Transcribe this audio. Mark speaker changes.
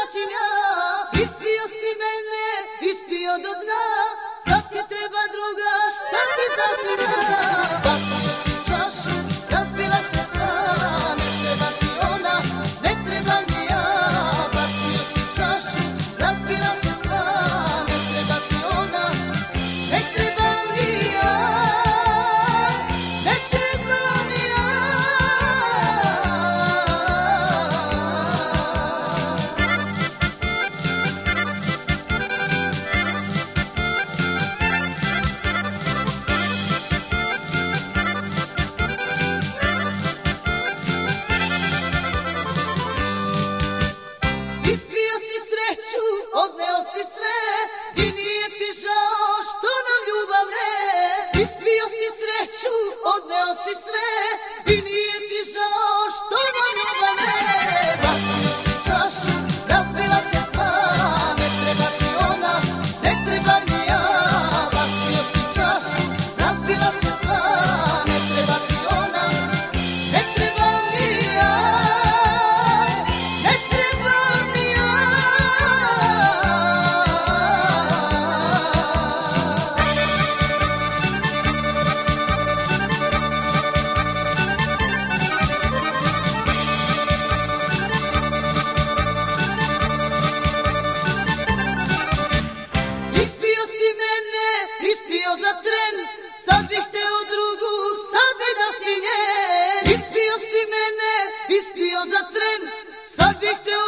Speaker 1: značim ja. Ispio si mene, ispio do dna, sad ti treba druga, šta ti značim ja. Bacio si čašu, razbila se sva, ne treba ti ona, ne trebam ni ja. Bacio si čašu, razbila se sva, ne treba ti ona, ne trebam ni ja. Ne trebam ni ja. Ispio si sreću, odneo si sve i nije ti žao što nam ljubav vre. Ispio si sreću, odneo si sve i nije ti žao što nam ljubav vre. Bacio si čašu, razbila se sva, ne treba ti ona, ne trebam ni ja. Bacio si čašu, razbila se sva, ne treba ti ona, ne trebam ni ja. Ne trebam ni ja. Ispio si mene, ispio za tren, sad bih hteo drugu, sad bi da si njen. Ispio si mene, ispio za tren, sad bih hteo